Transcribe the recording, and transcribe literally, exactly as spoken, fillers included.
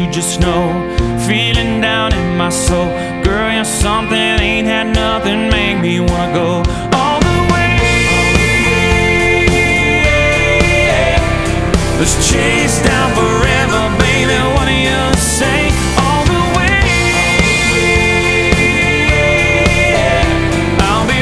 just know, feeling down in my soul. Girl, you're something, ain't had nothing, make me wanna go all the way. Let's change.